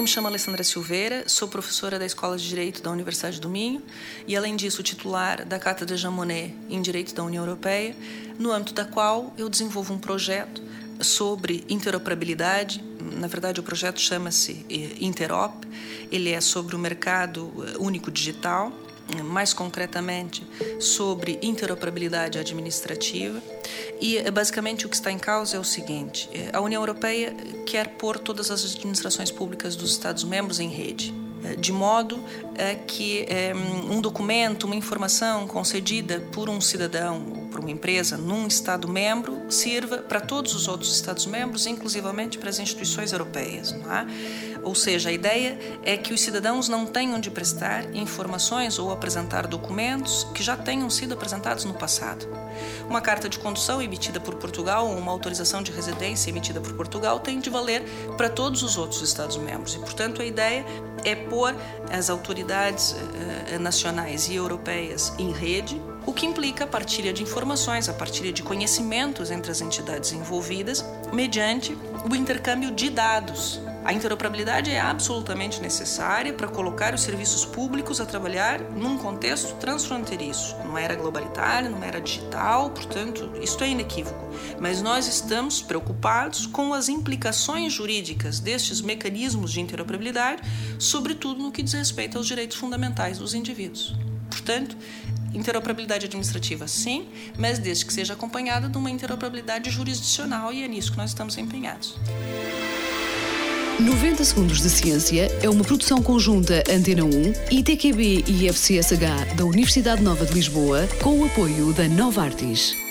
Eu me chamo Alessandra Silveira, sou professora da Escola de Direito da Universidade do Minho e, além disso, titular da Cátedra Jean Monnet em Direito da União Europeia, no âmbito da qual eu desenvolvo um projeto sobre interoperabilidade. Na verdade, o projeto chama-se Interop. Ele é sobre o mercado único digital, mais concretamente sobre interoperabilidade administrativa. E, basicamente, o que está em causa é o seguinte: a União Europeia quer pôr todas as administrações públicas dos Estados-membros em rede, de modo que um documento, uma informação concedida por um cidadão ou por uma empresa num Estado-membro sirva para todos os outros Estados-membros, inclusivamente para as instituições europeias, não é? Ou seja, a ideia é que os cidadãos não tenham de prestar informações ou apresentar documentos que já tenham sido apresentados no passado. Uma carta de condução emitida por Portugal ou uma autorização de residência emitida por Portugal tem de valer para todos os outros Estados-membros e, portanto, a ideia é pôr as autoridades nacionais e europeias em rede, o que implica a partilha de informações, a partilha de conhecimentos entre as entidades envolvidas, mediante o intercâmbio de dados. A interoperabilidade é absolutamente necessária para colocar os serviços públicos a trabalhar num contexto transfronteiriço. Não era globalitário, não era digital, portanto, isto é inequívoco. Mas nós estamos preocupados com as implicações jurídicas destes mecanismos de interoperabilidade, sobretudo no que diz respeito aos direitos fundamentais dos indivíduos. Portanto, interoperabilidade administrativa, sim, mas desde que seja acompanhada de uma interoperabilidade jurisdicional, e é nisso que nós estamos empenhados. 90 Segundos de Ciência é uma produção conjunta Antena 1, ITQB e FCSH da Universidade Nova de Lisboa, com o apoio da Novartis.